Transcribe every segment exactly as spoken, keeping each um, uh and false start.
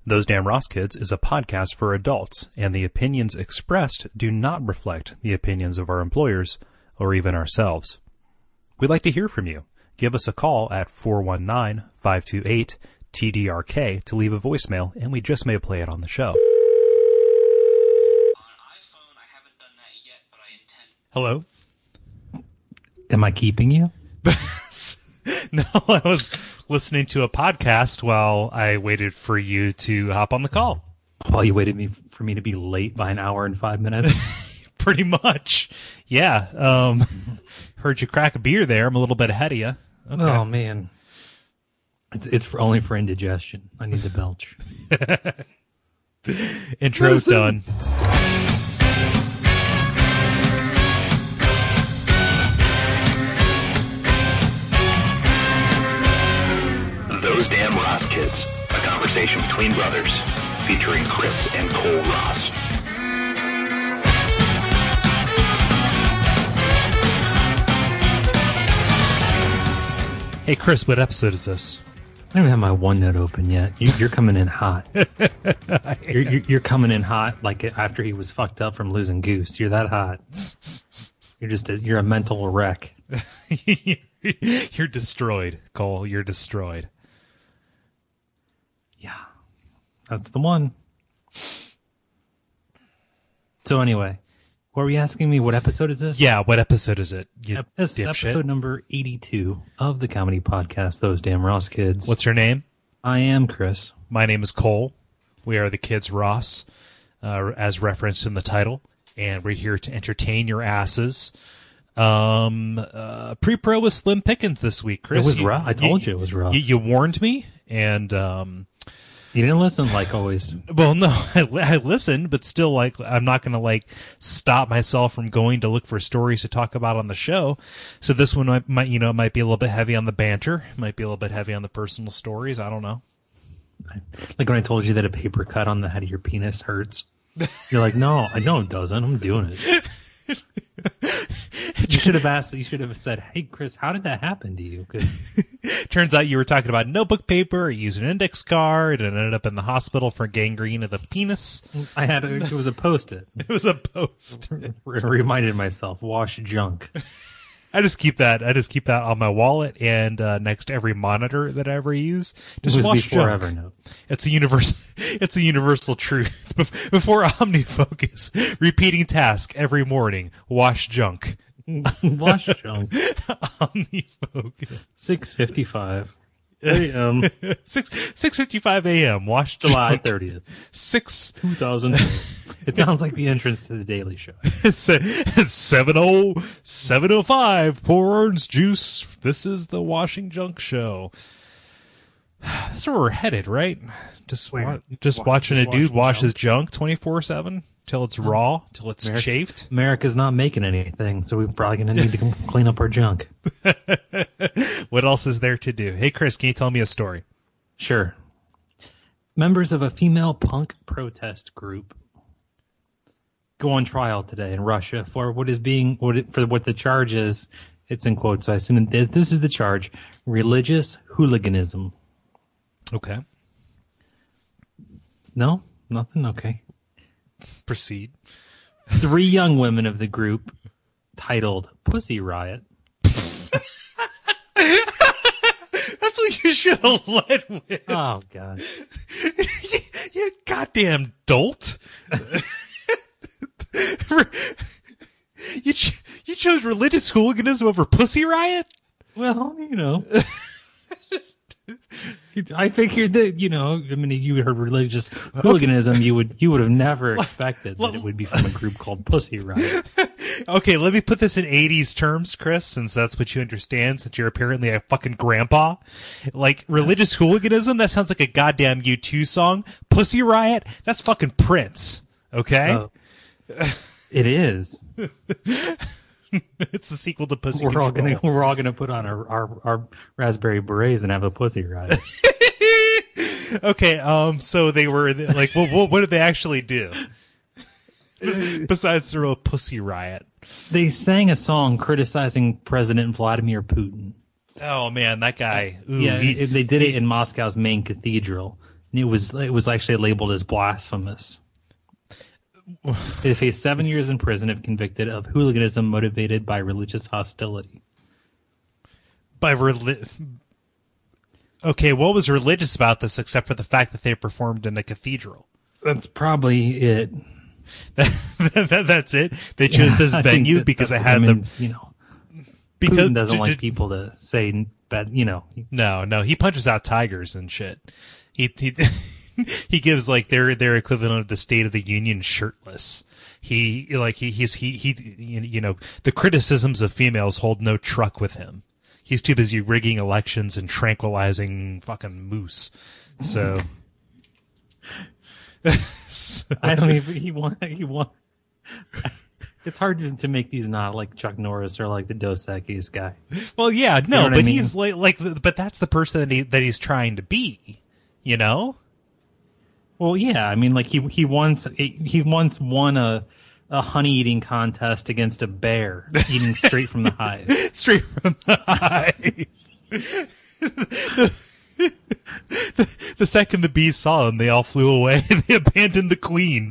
Those Damn Ross Kids is a podcast for adults, and the opinions expressed do not reflect the opinions of our employers or even ourselves. We'd like to hear from you. Give us a call at four one nine, five two eight, T D R K to leave a voicemail, and we just may play it on the show. Hello? Am I keeping you? No, I was listening to a podcast while I waited for you to hop on the call. While you waited me for me to be late by an hour and five minutes? Pretty much. Yeah. Um, heard you crack a beer there. I'm a little bit ahead of you. Okay. Oh, man. It's it's for, only for indigestion. I need to belch. Intro's done. Those Damn Ross Kids, a conversation between brothers, featuring Chris and Cole Ross. Hey, Chris, what episode is this? I don't even have my OneNote open yet. You, you're coming in hot. you're, you're, you're coming in hot like after he was fucked up from losing Goose. You're that hot. You're just a, you're a mental wreck. You're destroyed, Cole. You're destroyed. Yeah, that's the one. So anyway, what were you asking me? What episode is this? Yeah, what episode is it? You this is episode number eighty-two of the comedy podcast, Those Damn Ross Kids. What's your name? I am Chris. My name is Cole. We are the Kids Ross, uh, as referenced in the title, and we're here to entertain your asses. Um, uh, pre-pro was slim pickings this week, Chris. It was you, rough. I told you, you it was rough. You, you warned me, and um. You didn't listen, like always. Well, no, I, I listened, but still, like, I'm not going to, like, stop myself from going to look for stories to talk about on the show. So this one might, might, you know, might be a little bit heavy on the banter, might be a little bit heavy on the personal stories. I don't know. Like when I told you that a paper cut on the head of your penis hurts. You're like, no, I know it doesn't. I'm doing it. You should have asked. You should have said, "Hey, Chris, how did that happen to you?" Turns out you were talking about notebook paper, or used an index card, and ended up in the hospital for gangrene of the penis. I had a, it was a post-it. It was a post. It reminded myself, wash junk. I just keep that. I just keep that on my wallet and uh, next to every monitor that I ever use. Just it was wash before junk. Evernote. It's a universal. It's a universal truth. Before OmniFocus, repeating task every morning: wash junk. Wash junk. OmniFocus. Six fifty-five a.m. Six six fifty-five a.m. Wash July thirtieth. Six two thousand. It sounds like the entrance to the Daily Show. It's seven oh seven oh five. Pour orange juice. This is the Washing Junk Show. That's where we're headed, right? Just wa- just Wash, watching just a dude washing wash junk. his junk twenty-four seven till it's raw, till it's America, chafed. America's not making anything, so we're probably going to need to clean up our junk. What else is there to do? Hey, Chris, can you tell me a story? Sure. Members of a female punk protest group go on trial today in Russia for what is being what it, for what the charge is. It's in quotes, so I assume that this is the charge: religious hooliganism. Okay. No, nothing. Okay. Proceed. Three young women of the group, titled Pussy Riot. That's what you should have led with. Oh, God. you, you goddamn dolt. you, ch- you chose religious hooliganism over Pussy Riot? Well, you know. I figured that, you know, I mean, you heard religious hooliganism, you would you would have never expected that it would be from a group called Pussy Riot. Okay, let me put this in eighties terms, Chris, since that's what you understand, since you're apparently a fucking grandpa. Like, religious hooliganism, that sounds like a goddamn U two song. Pussy Riot, that's fucking Prince, okay? Oh, it is. It's the sequel to Pussy We're Control. all gonna we're all gonna put on our, our, our raspberry berets and have a pussy riot. Okay, um, so they were like, well, what, what did they actually do? Besides throw a pussy riot. They sang a song criticizing President Vladimir Putin. Oh man, that guy. Ooh, yeah, he, they did it in Moscow's main cathedral. And it was it was actually labeled as blasphemous. They faced seven years in prison if convicted of hooliganism motivated by religious hostility. By reli- Okay, what was religious about this except for the fact that they performed in a cathedral? That's probably it. that, that, that's it? They chose Yeah, this I venue think that because it that's- had I mean, the... You know, Because Putin doesn't d- like d- people to say bad, you know. No, no, he punches out tigers and shit. He he he gives like their their equivalent of the State of the Union shirtless. He like he he's he he you know the criticisms of females hold no truck with him. He's too busy rigging elections and tranquilizing fucking moose. So, so I don't even. He want. He want. It's hard to, to make these not like Chuck Norris or like the Dos Equis guy. well, yeah, no, know what but I mean? he's like like but that's the person that he that he's trying to be. You know. Well, yeah. I mean, like he he once he once won a a honey eating contest against a bear eating straight from the hive. Straight from the hive. the, the second the bees saw him, they all flew away. They abandoned the queen.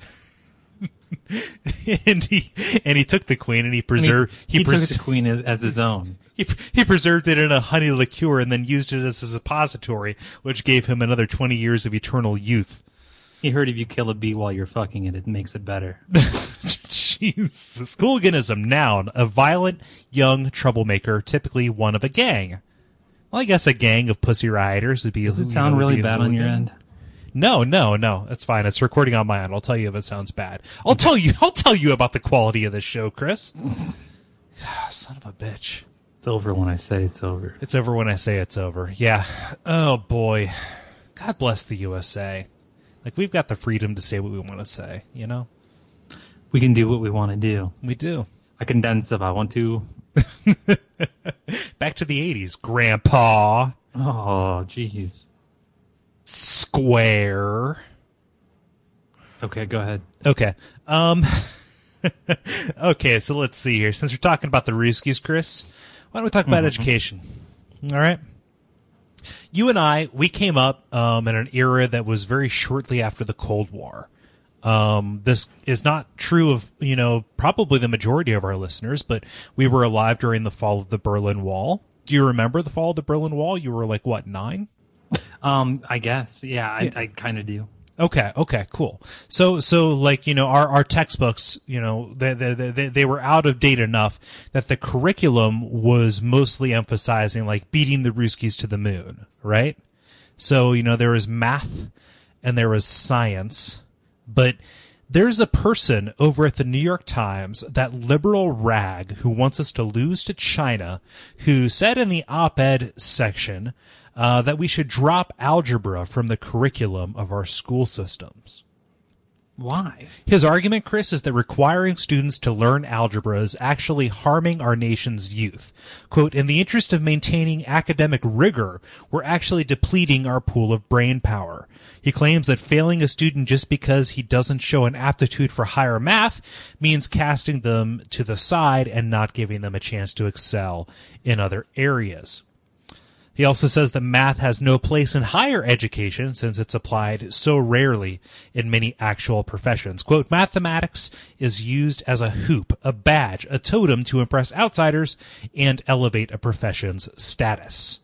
and he and he took the queen and he preserved. I mean, he, he, pres- took the queen as, as his own. he he preserved it in a honey liqueur and then used it as a suppository, which gave him another twenty years of eternal youth. He heard if you kill a bee while you're fucking it, it makes it better. Jesus. Hooliganism, noun, a violent young troublemaker, typically one of a gang. Well, I guess a gang of pussy rioters would be. Does it you sound know, would really be a bad on your hooligan. end? No, no, no. It's fine. It's recording on my end. I'll tell you if it sounds bad. I'll tell you. I'll tell you about the quality of this show, Chris. Son of a bitch. It's over when I say it's over. It's over when I say it's over. Yeah. Oh boy. God bless the U S A. Like we've got the freedom to say what we want to say. You know. We can do what we want to do. We do. I can dance if I want to. Back to the eighties, Grandpa. Oh, jeez. Square. Okay, go ahead. Okay. Um. okay, so let's see here. Since we're talking about the Ruskies, Chris, why don't we talk about Mm-hmm. education? All right. You and I, we came up um, in an era that was very shortly after the Cold War. Um, this is not true of, you know, probably the majority of our listeners, but we were alive during the fall of the Berlin Wall. Do you remember the fall of the Berlin Wall? You were like, what, nine? Um, I guess. Yeah, I, I kind of do. Okay. Okay. Cool. So, so like, you know, our, our textbooks, you know, they, they, they, they were out of date enough that the curriculum was mostly emphasizing like beating the Ruskies to the moon, right? So, you know, there was math and there was science, but there's a person over at the New York Times, that liberal rag who wants us to lose to China, who said in the op-ed section, Uh, that we should drop algebra from the curriculum of our school systems. Why? His argument, Chris, is that requiring students to learn algebra is actually harming our nation's youth. Quote, in the interest of maintaining academic rigor, we're actually depleting our pool of brain power. He claims that failing a student just because he doesn't show an aptitude for higher math means casting them to the side and not giving them a chance to excel in other areas. He also says that math has no place in higher education since it's applied so rarely in many actual professions. Quote, mathematics is used as a hoop, a badge, a totem to impress outsiders and elevate a profession's status.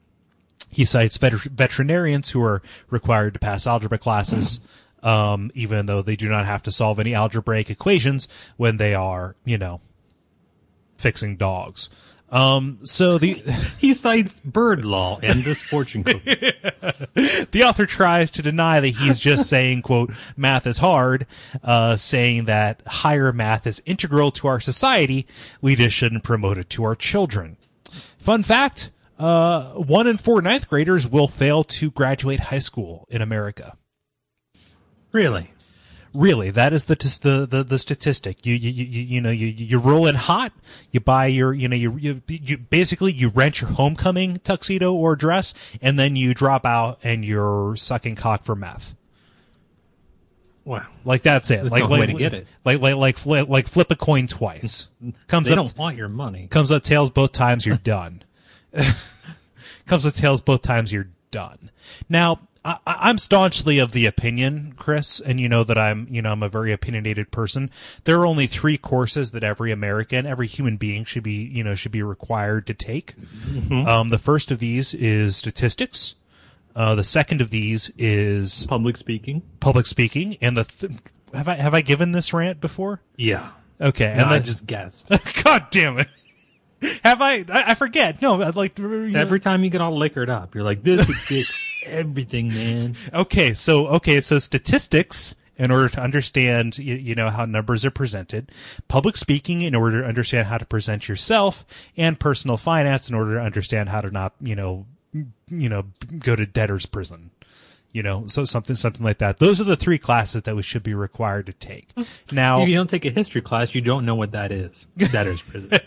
He cites vet- veterinarians who are required to pass algebra classes, um, even though they do not have to solve any algebraic equations when they are, you know, fixing dogs. Um, so the He cites bird law and this fortune cookie. the author tries to deny that he's just saying, quote, math is hard, uh, saying that higher math is integral to our society. We just shouldn't promote it to our children. Fun fact, uh, one in four ninth graders will fail to graduate high school in America. Really? Really, that is the the the, the statistic. You, you you you know you you roll in hot. You buy your you know you, you you basically you rent your homecoming tuxedo or dress, and then you drop out and you're sucking cock for meth. Wow. Like that's it. That's like the like, way to get it. Like like like flip, like flip a coin twice. Comes They up don't want your money. comes up tails both times. You're done. Comes with tails both times. You're done. Now. I, I'm staunchly of the opinion, Chris, and you know that I'm, you know, I'm a very opinionated person. There are only three courses that every American, every human being should be, you know, should be required to take. Mm-hmm. Um, the first of these is statistics. Uh, the second of these is public speaking. Public speaking, and the th- have I have I given this rant before? Yeah. Okay, no, and I the, just guessed. God damn it. Have I, I? I forget. No, I'd like to, every time you get all liquored up, you're like, "This would fix everything, man." Okay, so okay, so statistics in order to understand, you, you know, how numbers are presented, public speaking in order to understand how to present yourself, and personal finance in order to understand how to not, you know, you know, go to debtor's prison. You know, so something something like that. Those are the three classes that we should be required to take. Now, if you don't take a history class, you don't know what that is. Debtor's prison.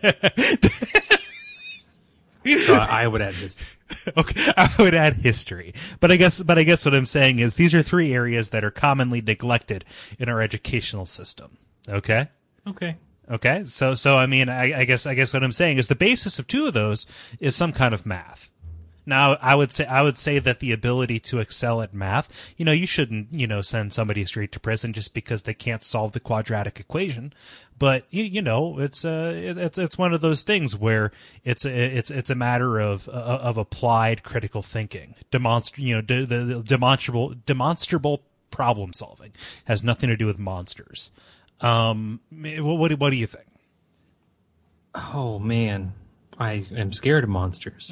So I would add history. Okay, I would add history. But I guess, but I guess what I'm saying is these are three areas that are commonly neglected in our educational system. Okay. Okay. Okay. So, so I mean, I, I guess, I guess what I'm saying is the basis of two of those is some kind of math. Now, I would say I would say that the ability to excel at math, you know, you shouldn't, you know, send somebody straight to prison just because they can't solve the quadratic equation. But you, you know, it's uh, it's it's one of those things where it's a, it's it's a matter of of applied critical thinking, demonst you know, de- the demonstrable demonstrable problem solving has nothing to do with monsters. Um, what what, what do you think? Oh man, I am scared of monsters.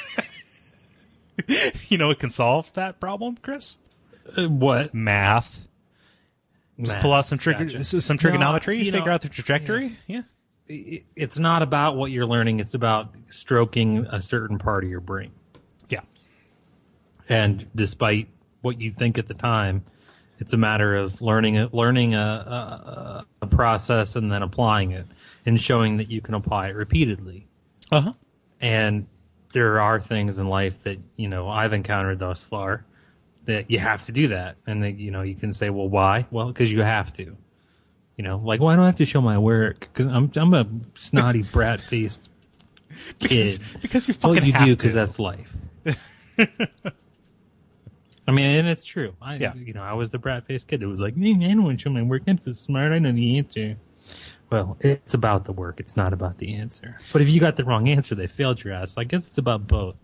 You know what can solve that problem, Chris? Uh, what? Math. Just Math. pull out some trig- Gotcha. some trigonometry, No, you figure know, out the trajectory. Yeah. yeah. It's not about what you're learning. It's about stroking a certain part of your brain. Yeah. And despite what you think at the time, it's a matter of learning a, learning a, a, a process and then applying it and showing that you can apply it repeatedly. Uh-huh. And there are things in life that, you know, I've encountered thus far that you have to do that. And that, you know, you can say, well, why? Well, because you have to. You know, like, why do I have to show my work? Because I'm I'm a snotty, brat-faced kid. Because, because you fucking well, you have do, to. because that's life. I mean, and it's true. I, Yeah. You know, I was the brat-faced kid that was like, I don't want to show my work. I'm so smart. I know the answer. Well, it's about the work. It's not about the answer. But if you got the wrong answer, they failed your ass. I guess it's about both.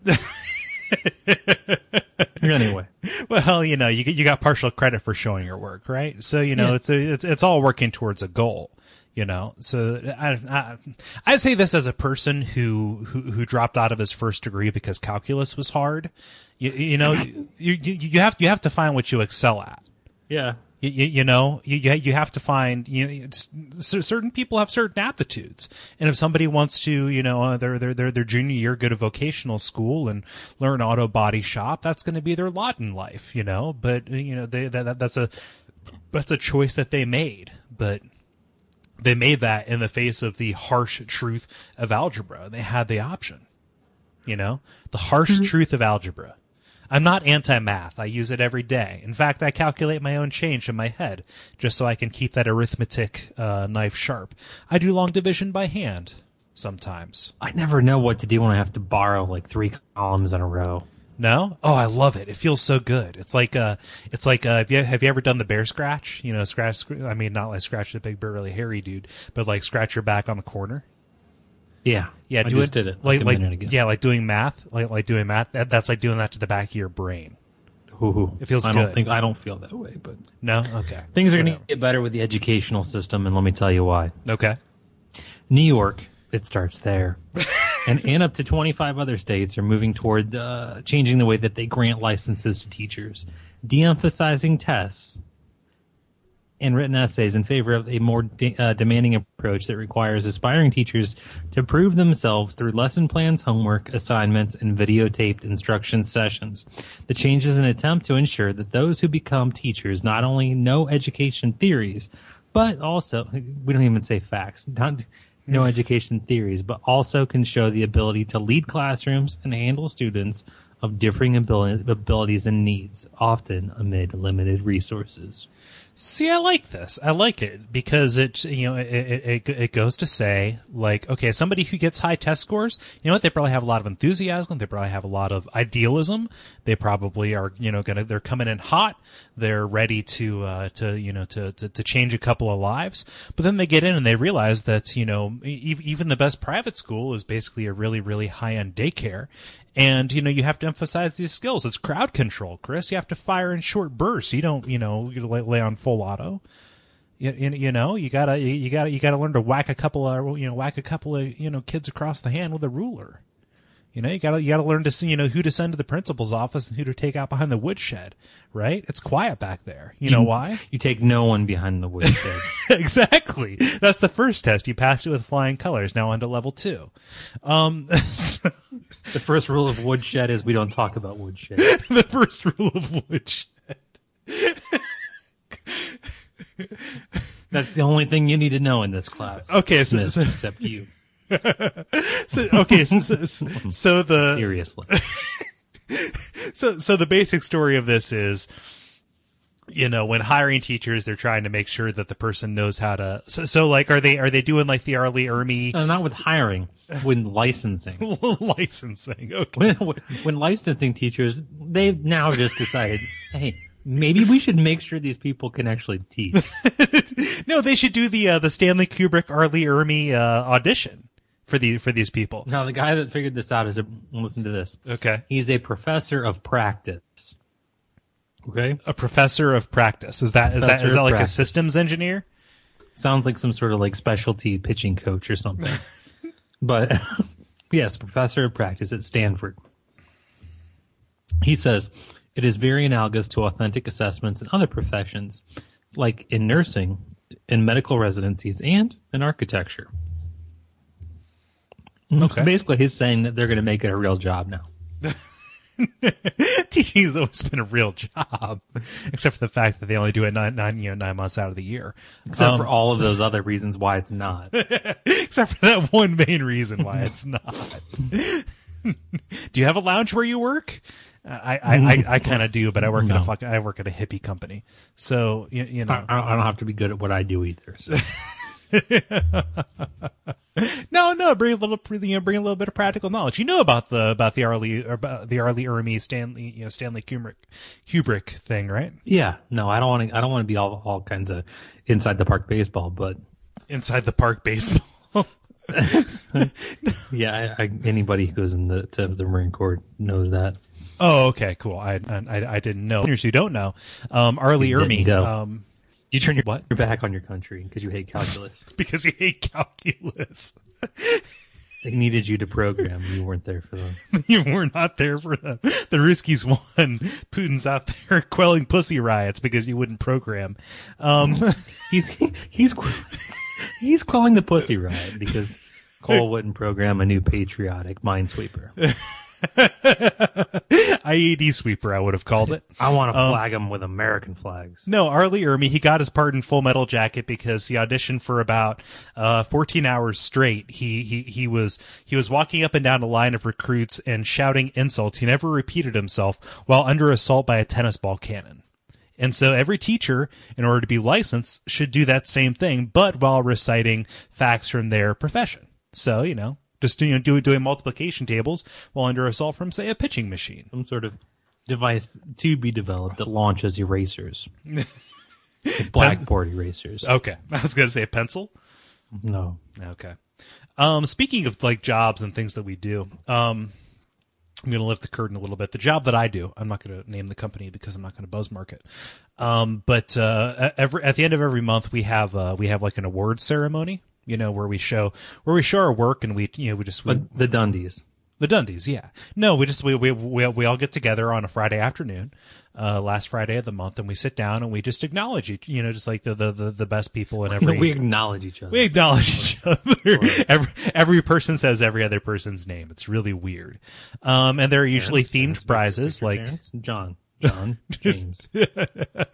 Anyway. Well, you know, you you got partial credit for showing your work, right? So, you know, Yeah. it's a, it's it's all working towards a goal, you know. So I I I say this as a person who who who dropped out of his first degree because calculus was hard. You you know, you, you you have you have to find what you excel at. Yeah. You, you, you know, you you have to find, you know, it's, certain people have certain aptitudes, and if somebody wants to, you know, uh, their their their their junior year go to vocational school and learn auto body shop, that's going to be their lot in life, you know. But you know, they that that's a that's a choice that they made, but they made that in the face of the harsh truth of algebra. They had the option, you know, the harsh mm-hmm. truth of algebra. I'm not anti-math. I use it every day. In fact, I calculate my own change in my head just so I can keep that arithmetic uh, knife sharp. I do long division by hand sometimes. I never know what to do when I have to borrow like three columns in a row. No? Oh, I love it. It feels so good. It's like uh, it's like uh, have you have you ever done the bear scratch? You know, scratch. I mean, not like scratch the big burly hairy dude, but like scratch your back on the corner. Yeah, yeah, I do just it, did it like like, like like yeah, like doing math, like like doing math. That, that's like doing that to the back of your brain. Ooh, it feels I good. don't think I don't feel that way, but no, okay. Things are going to get better with the educational system, and let me tell you why. Okay, New York, it starts there, and and up to twenty-five other states are moving toward uh, changing the way that they grant licenses to teachers, de-emphasizing tests and written essays in favor of a more de- uh, demanding approach that requires aspiring teachers to prove themselves through lesson plans, homework, assignments, and videotaped instruction sessions. The change is an attempt to ensure that those who become teachers not only know education theories, but also, we don't even say facts, not no education theories, but also can show the ability to lead classrooms and handle students of differing ability, abilities and needs, often amid limited resources. See, I like this. I like it because it, you know, it, it, it goes to say, like, okay, somebody who gets high test scores, you know what? They probably have a lot of enthusiasm. They probably have a lot of idealism. They probably are, you know, gonna, they're coming in hot. They're ready to, uh, to, you know, to, to, to change a couple of lives. But then they get in and they realize that, you know, e- even the best private school is basically a really, really high-end daycare. And, you know, you have to emphasize these skills. It's crowd control, Chris. You have to fire in short bursts. You don't, you know, you lay, lay on full auto. You, you, you know, you gotta, you gotta, you gotta learn to whack a couple of, you know, whack a couple of, you know, kids across the hand with a ruler. You know, you gotta, you gotta learn to see, you know, who to send to the principal's office and who to take out behind the woodshed, right? It's quiet back there. You, you know why? You take no one behind the woodshed. Exactly. That's the first test. You passed it with flying colors. Now on to level two. Um, so the first rule of woodshed is we don't talk about woodshed. The first rule of woodshed. That's the only thing you need to know in this class. Okay, so, Dismissed, so except you. so okay, so, so, so the seriously. so so the basic story of this is, you know, when hiring teachers, they're trying to make sure that the person knows how to. So, so like, are they are they doing like the R. Lee Ermey? No, not with hiring, with licensing. Licensing. Okay. When, when licensing teachers, they've now just decided, hey, maybe we should make sure these people can actually teach. No, they should do the uh, the Stanley Kubrick R. Lee Ermey uh, audition for the for these people. Now, the guy that figured this out is a listen to this. Okay. He's a professor of practice. Okay. A professor of practice. Is that is that is that like practice. a systems engineer? Sounds like some sort of like specialty pitching coach or something. But yes, professor of practice at Stanford. He says it is very analogous to authentic assessments in other professions, like in nursing, in medical residencies, and in architecture. Okay. So basically, he's saying that they're going to make it a real job now. Teaching has always been a real job, except for the fact that they only do it nine, nine, you know, nine months out of the year. Except Um, for all of those other reasons why it's not. Except for that one main reason why it's not. Do you have a lounge where you work? I I, I, I kind of do, but I work No. at a fuck, I work at a hippie company, so you, you know. I, I don't have to be good at what I do either. So. No, no, bring a little, you know, bring a little bit of practical knowledge. You know about the about the R. Lee or about the R. Lee Ermey Stanley, you know, Stanley Kubrick Kubrick thing, right? Yeah, no, I don't want to. I don't want to be all all kinds of inside the park baseball, but Inside the park baseball. yeah, I, I, anybody who goes in the to the Marine Corps knows that. Oh, okay, cool. I I, I didn't know. Listeners who don't know, um, R. Lee You didn't Ermey, go. um, You turn your, What? your back on your country because you hate calculus. because you hate calculus. They needed you to program. You weren't there for them. You were not there for them. The Ruskies won. Putin's out there quelling pussy riots because you wouldn't program. Um, He's he's he's calling the pussy riot because Cole wouldn't program a new patriotic minesweeper. I E D sweeper, I would have called it. I want to Um, flag him with American flags. No, R. Lee Ermey, he got his part in Full Metal Jacket because he auditioned for about uh fourteen hours straight. He he he was he was walking up and down a line of recruits and shouting insults. He never repeated himself while under assault by a tennis ball cannon. And so every teacher, in order to be licensed, should do that same thing, but while reciting facts from their profession. So, you know, just you know, doing doing multiplication tables while under assault from, say, a pitching machine. Some sort of device to be developed that launches erasers. Like blackboard erasers. Okay, I was gonna say a pencil. No. Okay. Um, speaking of like jobs and things that we do, um, I'm going to lift the curtain a little bit. The job that I do, I'm not going to name the company because I'm not going to buzz mark it. Um, but uh, every at the end of every month, we have uh, we have like an awards ceremony. You know, where we show where we show our work and we you know we just we, But the Dundies. the Dundies, yeah. No, we just we we we, we all get together on a Friday afternoon, uh, last Friday of the month, and we sit down and we just acknowledge each, you know, just like the the the, the best people in every. We acknowledge each other. We acknowledge each other. Every, every person says every other person's name. It's really weird. Um, and there are usually Terrence, themed Terrence, prizes Victor, like Terrence, John, John, James.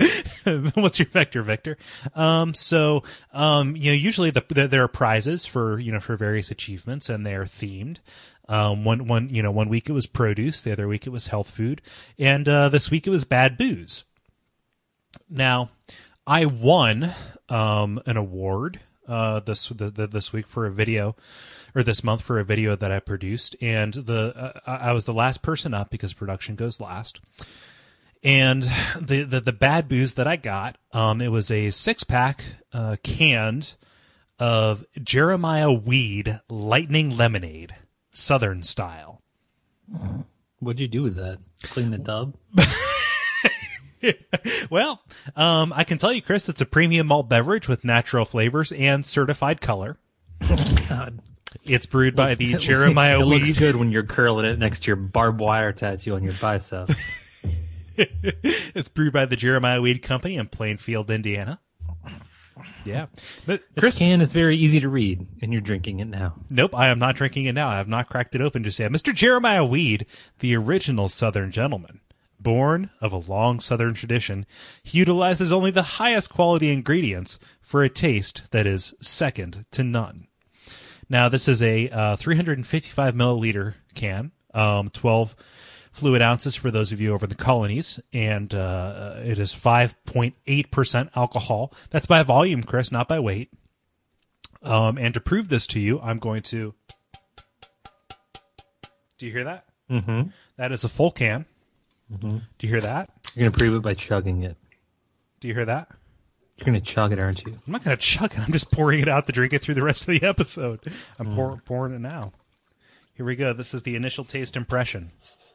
What's your vector, Victor? Um, so, um, you know, usually the, the, there are prizes for, you know, for various achievements, and they are themed. Um, one, one, you know, one week it was produce, the other week it was health food, and uh, this week it was bad booze. Now, I won um, an award uh, this the, the, this week for a video, or this month for a video that I produced, and the uh, I was the last person up because production goes last. And the, the, the bad booze that I got, um, it was a six-pack uh, canned of Jeremiah Weed Lightning Lemonade, Southern style. What'd you do with that? Clean the tub? Well, um, I can tell you, Chris, it's a premium malt beverage with natural flavors and certified color. God. It's brewed by the Jeremiah it Weed. It looks good when you're curling it next to your barbed wire tattoo on your bicep. It's brewed by the Jeremiah Weed Company in Plainfield, Indiana. Yeah. But Chris, this can is very easy to read, and you're drinking it now. Nope, I am not drinking it now. I have not cracked it open just yet. Mister Jeremiah Weed, the original Southern gentleman. Born of a long Southern tradition, he utilizes only the highest quality ingredients for a taste that is second to none. Now, this is a uh, three hundred fifty-five milliliter can, um, twelve fluid ounces for those of you over in the colonies, and uh, it is five point eight percent alcohol. That's by volume, Chris, not by weight. Um, and to prove this to you, I'm going to... Do you hear that? Mm-hmm. That is a full can. Mm-hmm. Do you hear that? You're going to prove it by chugging it. Do you hear that? You're going to chug it, aren't you? I'm not going to chug it. I'm just pouring it out to drink it through the rest of the episode. I'm mm. pour, pouring it now. Here we go. This is the initial taste impression.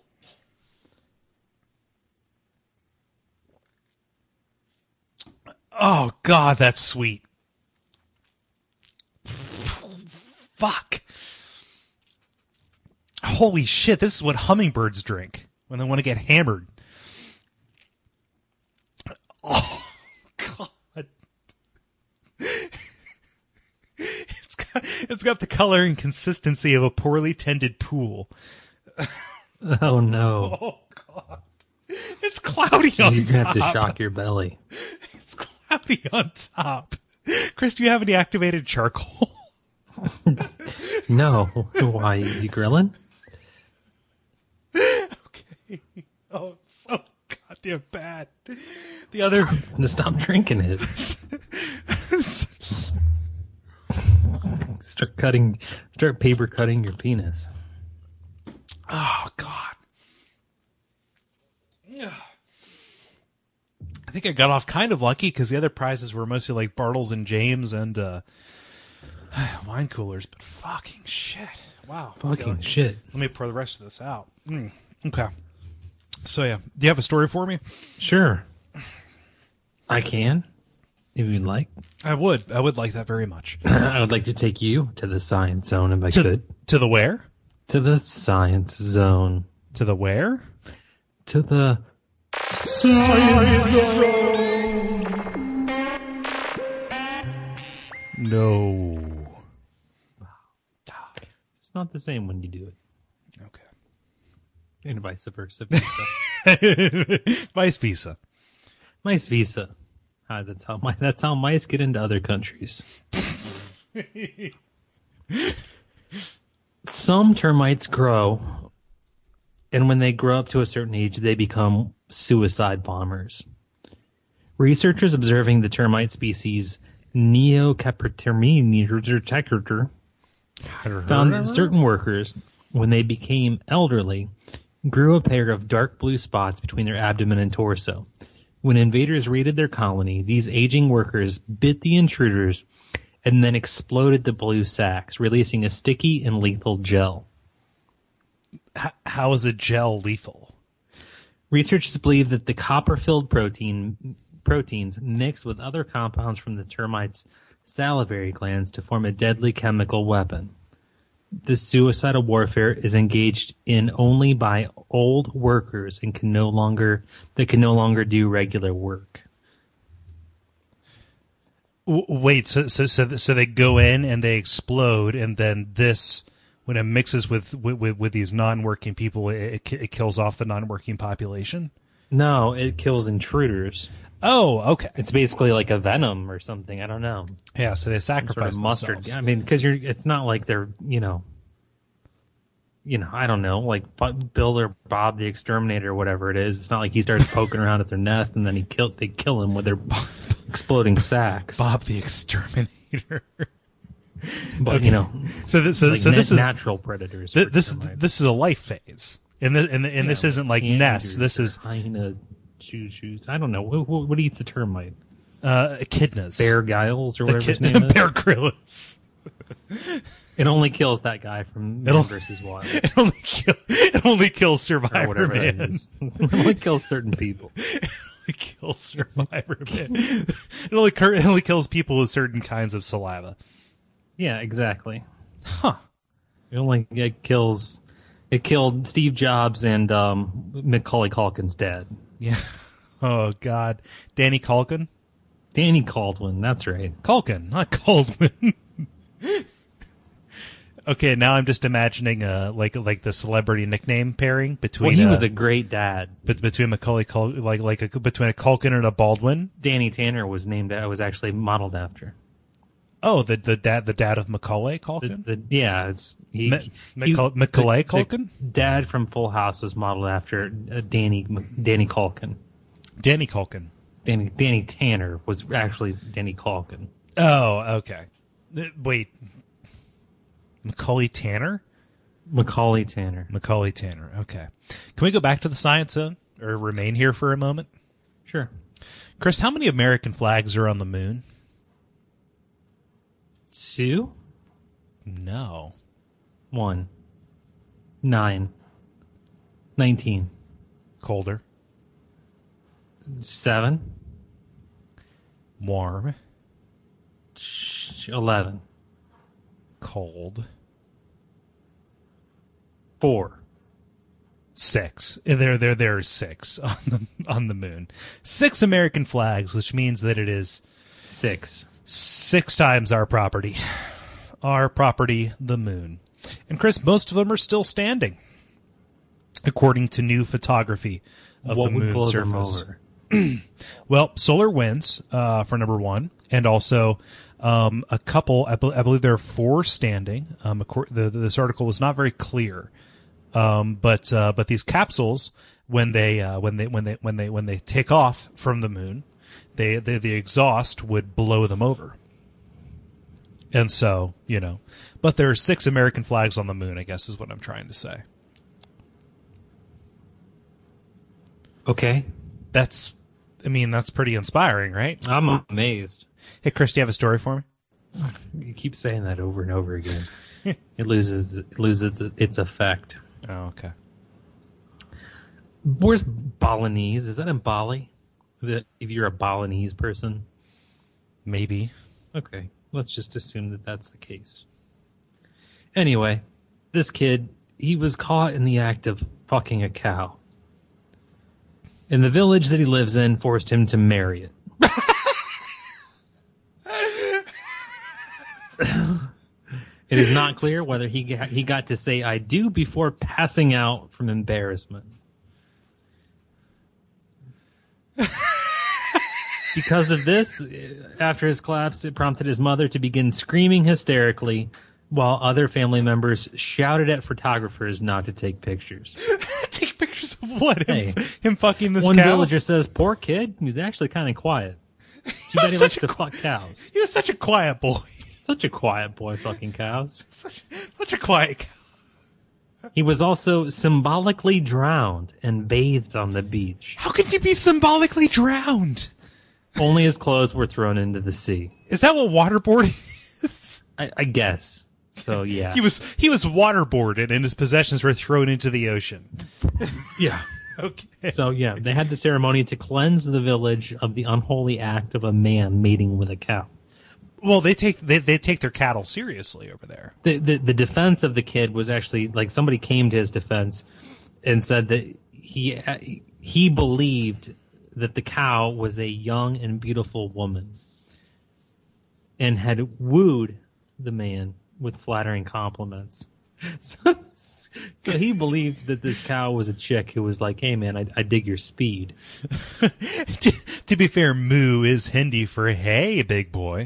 Oh, God, that's sweet. Fuck. Holy shit, this is what hummingbirds drink when they want to get hammered. Oh, God. It's got, it's got the color and consistency of a poorly tended pool. Oh, no. Oh, God. It's cloudy on You're top. You're going to have to shock your belly. It's cloudy on top. Chris, do you have any activated charcoal? No. Why? You grilling? Okay. Oh, it's so goddamn bad. The other... Stop, stop drinking it. Start cutting... Start paper cutting your penis. Oh, God. I think I got off kind of lucky because the other prizes were mostly like Bartles and James and uh, wine coolers, but fucking shit. Wow. Fucking okay, shit. Let me pour the rest of this out. Mm, okay. So, yeah. Do you have a story for me? Sure. I can, if you'd like. I would. I would like that very much. I would like to take you to the science zone if I to, could. To the where? To the science zone. To the where? To the... No. It's not the same when you do it. Okay. And vice versa. Visa. Vice versa. Vice versa. Ah, that's how my, that's how mice get into other countries. Some termites grow, and when they grow up to a certain age, they become suicide bombers. Researchers observing the termite species Neocapertermini found that certain workers, when they became elderly, grew a pair of dark blue spots between their abdomen and torso. When invaders raided their colony, these aging workers bit the intruders and then exploded the blue sacs, releasing a sticky and lethal gel. How is a gel lethal? Researchers believe that the copper-filled protein proteins mix with other compounds from the termites' salivary glands to form a deadly chemical weapon. This suicidal warfare is engaged in only by old workers and can no longer that can no longer do regular work. Wait, so so so so they go in and they explode, and then this, when it mixes with with, with these non-working people, it, it kills off the non-working population? No, it kills intruders. Oh, okay. It's basically like a venom or something. I don't know. Yeah, so they Some sacrifice sort of mustard. themselves. I mean, because you're. It's not like they're. You know. You know. I don't know. Like Bill or Bob the Exterminator or whatever it is. It's not like he starts poking around at their nest and then he kill. They kill him with their exploding sacks. Bob the Exterminator. But Okay. you know. So, th- so, like so na- this is natural predators. th- for this termites. this is a life phase, and the, and, the, and this Yeah, isn't like anteaters nests. This or is hyena choo choos. I don't know. What, what, what eats the termite? uh, echidnas. Bear Giles or The whatever his kid- name is. Bear Grylls. It only kills that guy from It'll- Man versus Wild It only kill, it only kills or Survivor whatever it Man. is. It only kills certain people. It only kills Survivor Man. It only cur- it only kills people with certain kinds of saliva. Yeah, exactly. Huh. It only it kills. It killed Steve Jobs and um, Macaulay Culkin's dad. Yeah. Oh God. Danny Culkin. Danny Caldwin. That's right. Culkin, not Caldwin. Okay, now I'm just imagining uh like like the celebrity nickname pairing between Well, he uh, was a great dad. bet- between Macaulay Cul- like like a, between a Culkin and a Baldwin. Danny Tanner was named. I was actually modeled after. Oh, the the dad the dad of Macaulay The, Culkin. the, yeah, it's he, Ma- he- Macaul- Macaulay the- Culkin? the dad from Full House was modeled after uh, Danny Danny Culkin. Danny Culkin. Danny Danny Tanner was actually Danny Culkin. Oh, okay. Uh, Wait, Macaulay Tanner. Macaulay Tanner. Macaulay Tanner. Okay. Can we go back to the Science Zone or remain here for a moment? Sure. Chris, how many American flags are on the moon? Two, No. one, nine, nineteen, Colder. seven, Warm. sh- eleven, Cold. four. Six. There, there, there are six on the on the moon. Six American flags, which means that it is Six. six times our property. Our property, the moon. And Chris, most of them are still standing, according to new photography of What the would moon's blow surface. them over? Well, solar winds uh, for number one, and also um, a couple. I, be- I believe there are four standing. Um, acor- the, this article was not very clear, um, but uh, but these capsules, when they uh, when they when they when they when they take off from the moon, they, they the exhaust would blow them over. And so, you know, but there are six American flags on the moon, I guess is what I'm trying to say. Okay. That's, I mean, that's pretty inspiring, right? I'm amazed. Hey, Chris, do you have a story for me? You keep saying that over and over again. It loses it loses its effect. Oh, okay. Where's Balinese? Is that in Bali? That if you're a Balinese person? Maybe. Okay, let's just assume that that's the case. Anyway, this kid, he was caught in the act of fucking a cow. And the village that he lives in forced him to marry it. It is not clear whether he got, he got to say I do before passing out from embarrassment. Because of this, after his collapse, it prompted his mother to begin screaming hysterically while other family members shouted at photographers not to take pictures. Take pictures of what? Him, Hey. him fucking this One cow? villager says, poor kid, he's actually kind of quiet. Too bad he such likes a to qu- fuck cows. He was such a quiet boy. Such a quiet boy fucking cows. Such, such a quiet cow. He was also symbolically drowned and bathed on the beach. How could you be symbolically drowned? Only his clothes were thrown into the sea. Is that what waterboarding is? I, I guess. So, yeah. He was he was waterboarded and his possessions were thrown into the ocean. Yeah. Okay. So, yeah, they had the ceremony to cleanse the village of the unholy act of a man mating with a cow. Well, they take they, they take their cattle seriously over there. The, the the defense of the kid was actually like somebody came to his defense and said that he he believed that the cow was a young and beautiful woman and had wooed the man with flattering compliments. So, So he believed that this cow was a chick who was like, hey, man, I, I dig your speed. to, to be fair, moo is Hindi for hey, big boy.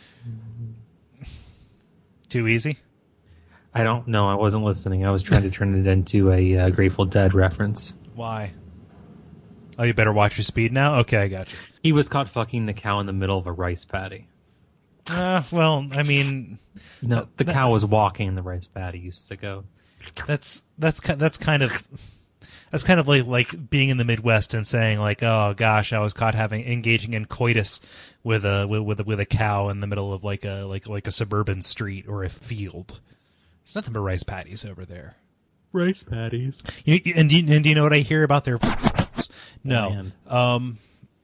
Too easy? I don't know. I wasn't listening. I was trying to turn it into a uh, Grateful Dead reference. Why? Oh, you better watch your speed now? Okay, I got you. He was caught fucking the cow in the middle of a rice paddy. Uh, well, I mean... No, the that, cow was walking in the rice paddy used to go. That's that's that's kind of that's kind of like like being in the Midwest and saying like, oh gosh, I was caught having engaging in coitus with a with with a, with a cow in the middle of like a like like a suburban street or a field. It's nothing but rice paddies over there. Rice paddies. You, and, do you, and do you know what I hear about their? No. Oh, um.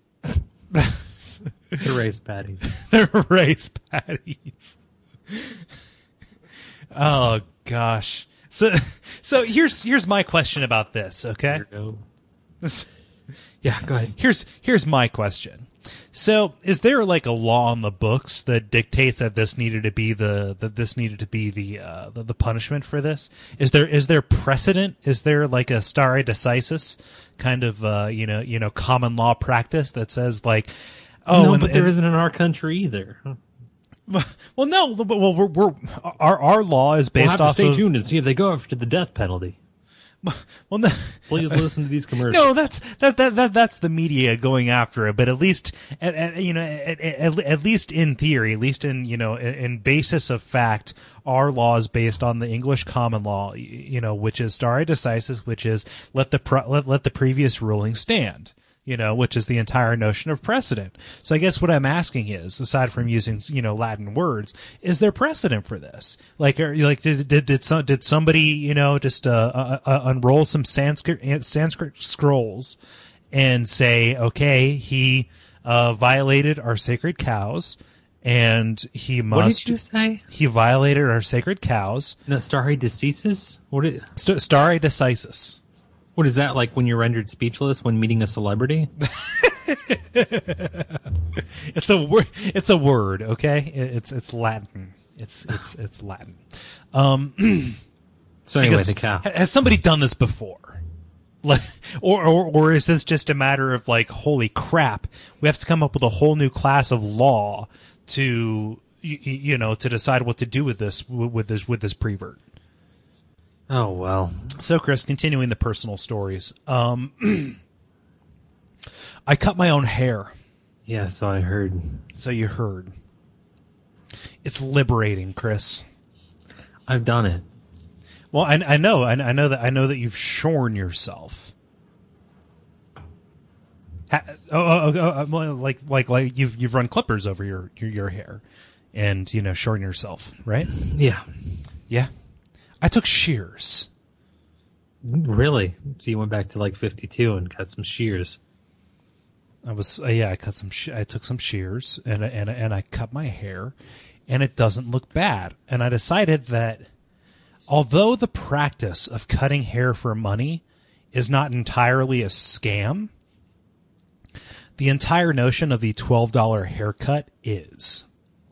The rice paddies. They're rice paddies. Oh gosh. So so here's here's my question about this, okay? Yeah, go ahead. Here's here's my question. So is there like a law in the books that dictates that this needed to be the that this needed to be the uh the, the punishment for this? Is there is there precedent? Is there like a stare decisis kind of uh you know you know common law practice that says like oh no, and, but there and, isn't in our country either. Well, no, but well, we're, we're our our law is based we'll have off to stay of. tuned and see if they go after the death penalty. Well, no, please listen to these commercials. No, that's that that that that's the media going after it. But at least, at, at, you know, at, at, at least in theory, at least in you know, in, in basis of fact, our law is based on the English common law. You know, which is stare decisis, which is let the pro, let let the previous ruling stand. You know, which is the entire notion of precedent. So I guess what I'm asking is, aside from using, you know, Latin words, is there precedent for this? Like, are, like, did did did, some, did somebody, you know, just uh, uh, uh, unroll some Sanskrit Sanskrit scrolls and say, okay, he uh, violated our sacred cows, and he must. What did you say? He violated our sacred cows. No, stare decisis. What? Is, St- stare decisis. What is that like when you're rendered speechless when meeting a celebrity? It's a word. It's a word. Okay, it's it's Latin. It's it's it's Latin. Um. So anyway, guess, the cow. Has somebody done this before? Like, or, or or is this just a matter of like, holy crap, we have to come up with a whole new class of law to you, you know to decide what to do with this with this with this prevert? Oh, well. So, Chris, continuing the personal stories. Um, I cut my own hair. Yeah, so I heard. So you heard. It's liberating, Chris. I've done it. Well, I, I know. I, I know that. I know that you've shorn yourself. Ha, oh, oh, oh, like, like, like you've you've run clippers over your, your your hair, and you know, shorn yourself, right? Yeah. Yeah. I took shears. Really? So you went back to like fifty-two and cut some shears. I was uh, yeah. I cut some. She- I took some shears and and and I cut my hair, and it doesn't look bad. And I decided that although the practice of cutting hair for money is not entirely a scam, the entire notion of the twelve dollar haircut is.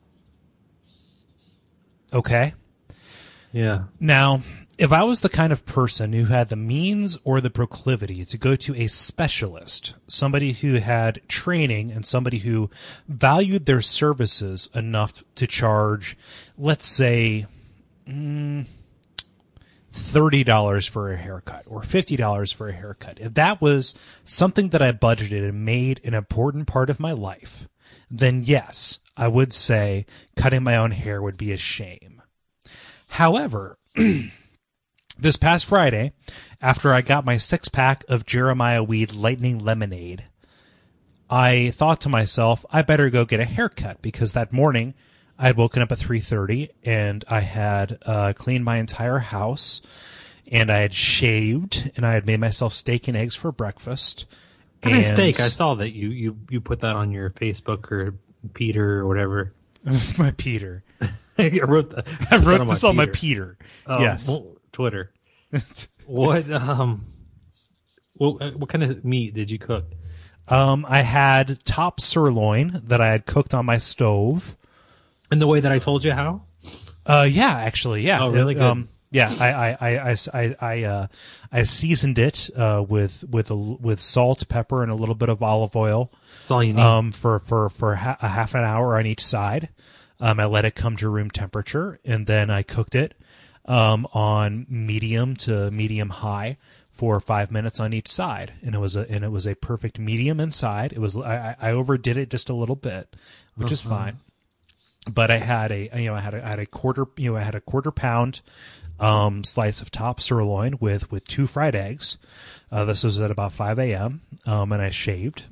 Okay. Yeah. Now, if I was the kind of person who had the means or the proclivity to go to a specialist, somebody who had training and somebody who valued their services enough to charge, let's say, mm, thirty dollars for a haircut or fifty dollars for a haircut, if that was something that I budgeted and made an important part of my life, then yes, I would say cutting my own hair would be a shame. However, this past Friday, after I got my six-pack of Jeremiah Weed Lightning Lemonade, I thought to myself, I better go get a haircut, because that morning I had woken up at three thirty and I had uh, cleaned my entire house, and I had shaved, and I had made myself steak and eggs for breakfast. What kind of steak? I saw that you, you, you put that on your Facebook or Peter or whatever. My Peter. I wrote, the, I wrote on this my on my Peter. Peter. Um, Yes. Well, Twitter. What um what what kind of meat did you cook? Um, I had top sirloin that I had cooked on my stove. In the way that I told you how? Uh, yeah, actually, yeah. Oh, really It, good. Um, Yeah, I I I I I, uh, I seasoned it uh, with with a, with salt, pepper, and a little bit of olive oil. That's all you need. Um, for for for ha- a half an hour on each side. Um, I let it come to room temperature, and then I cooked it um, on medium to medium high for five minutes on each side, and it was a and it was a perfect medium inside. It was I, I overdid it just a little bit, which uh-huh. is fine. But I had a you know I had a, I had a quarter you know I had a quarter pound. Um, slice of top sirloin with, with two fried eggs. Uh, this was at about five a.m. Um, and I shaved.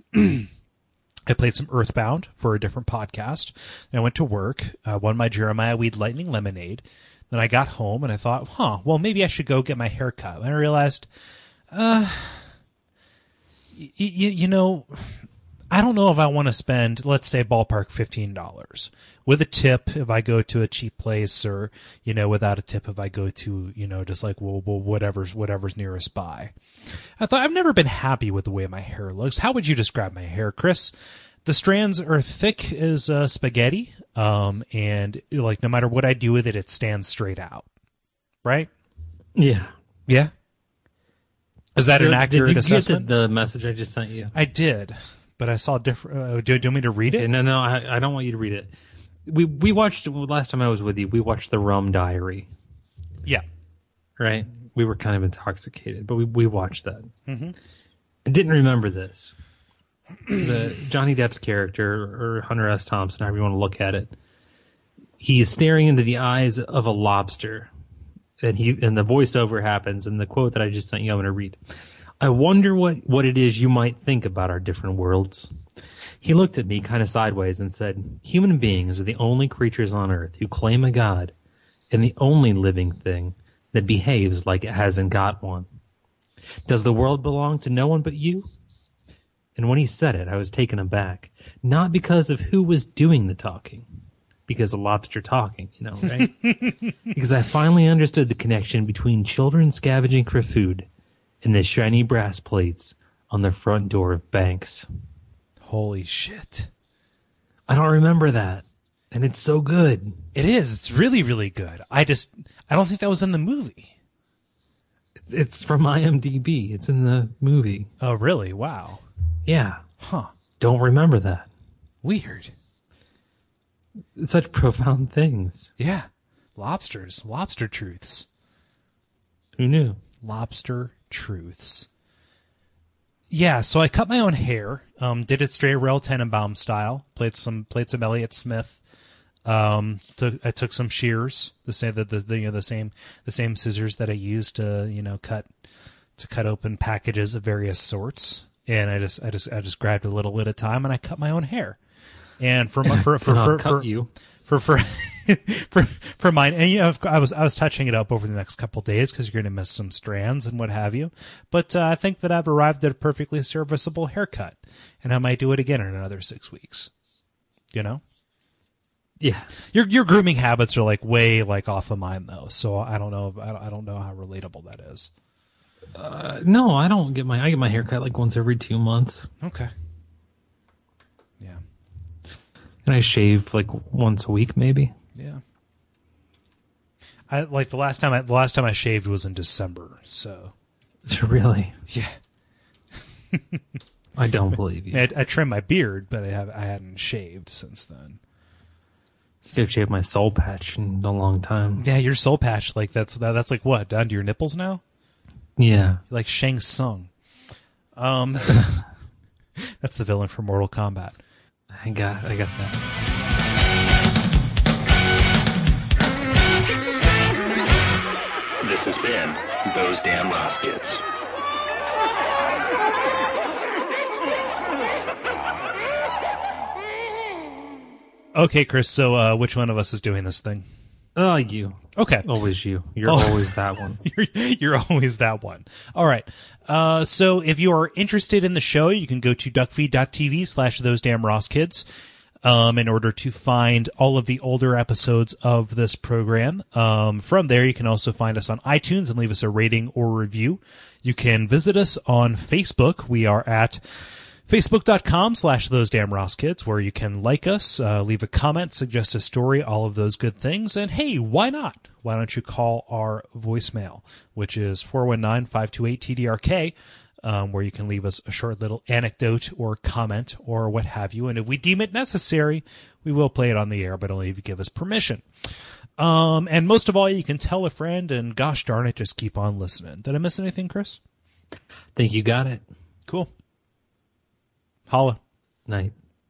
I played some Earthbound for a different podcast. And I went to work, uh, won my Jeremiah Weed Lightning Lemonade. Then I got home and I thought, huh, well, maybe I should go get my hair cut. And I realized, uh, y- y- you know, I don't know if I want to spend, let's say, ballpark fifteen dollars. With a tip if I go to a cheap place, or, you know, without a tip if I go to, you know, just like, well, well whatever's whatever's nearest by. I thought, I've never been happy with the way my hair looks. How would you describe my hair, Chris? The strands are thick as uh, spaghetti, um, and, like, no matter what I do with it, it stands straight out. Right? Yeah. Yeah? Is that an accurate did you assessment? Get the, the message I just sent you? I did, but I saw different. Uh, do, do you want me to read it? Okay, no, no, I, I don't want you to read it. We we watched last time I was with you. We watched the Rum Diary. Yeah, right. We were kind of intoxicated, but we we watched that. Mm-hmm. I didn't remember this. The Johnny Depp's character, or Hunter S. Thompson, however you want to look at it, he is staring into the eyes of a lobster, and he and the voiceover happens, and the quote that I just sent you, I'm going to read. I wonder what what it is you might think about our different worlds. He looked at me kind of sideways and said, human beings are the only creatures on earth who claim a god, and the only living thing that behaves like it hasn't got one. Does the world belong to no one but you? And when he said it, I was taken aback, not because of who was doing the talking, because a lobster talking, you know, right? Because I finally understood the connection between children scavenging for food and the shiny brass plates on the front door of banks. Holy shit. I don't remember that. And it's so good. It is. It's really, really good. I just, I don't think that was in the movie. It's from IMDb. It's in the movie. Oh, really? Wow. Yeah. Huh. Don't remember that. Weird. Such profound things. Yeah. Lobsters. Lobster truths. Who knew? Lobster truths. Yeah, so I cut my own hair. Um, did it straight Rail Tenenbaum style. Played some played some Elliott Smith. Um, took, I took some shears, the same the, the you know the same the same scissors that I used to you know cut to cut open packages of various sorts. And I just I just I just grabbed a little at a time and I cut my own hair. And for my, for for for, cut for you. for for for for mine, and you know, I was I was touching it up over the next couple of days because you're going to miss some strands and what have you. But uh, I think that I've arrived at a perfectly serviceable haircut, and I might do it again in another six weeks. You know, yeah. Your your grooming habits are like way like off of mine though, so I don't know. I don't, I don't know how relatable that is. Uh, no, I don't get my I get my hair cut like once every two months. Okay. Yeah. And I shave like once a week, maybe. Yeah. I like the last time I the last time I shaved was in December, so. Really? Yeah. I don't believe you. I, I trimmed my beard, but I have I hadn't shaved since then. So I've shaved my soul patch in a long time. Yeah, your soul patch, like that's that, that's like what, down to your nipples now? Yeah. You're like Shang Tsung. Um, that's the villain from Mortal Kombat. I got I got that. This has been Those Damn Ross Kids. Okay, Chris, so uh, which one of us is doing this thing? Oh, you. Okay. Always you. You're Oh. always that one. you're, you're always that one. All right. Uh, so if you are interested in the show, you can go to duckfeed.tv slash those damn Ross kids. Um, in order to find all of the older episodes of this program. Um, from there, you can also find us on iTunes and leave us a rating or review. You can visit us on Facebook. We are at Facebook.com slash Those Damn Ross Kids, where you can like us, uh, leave a comment, suggest a story, all of those good things. And hey, why not? Why don't you call our voicemail, which is four one nine, five two eight, T D R K, um, where you can leave us a short little anecdote or comment or what have you. And if we deem it necessary, we will play it on the air, but only if you give us permission. Um, and most of all, you can tell a friend, and gosh darn it, just keep on listening. Did I miss anything, Chris? Think you got it. Cool. Holla. Night.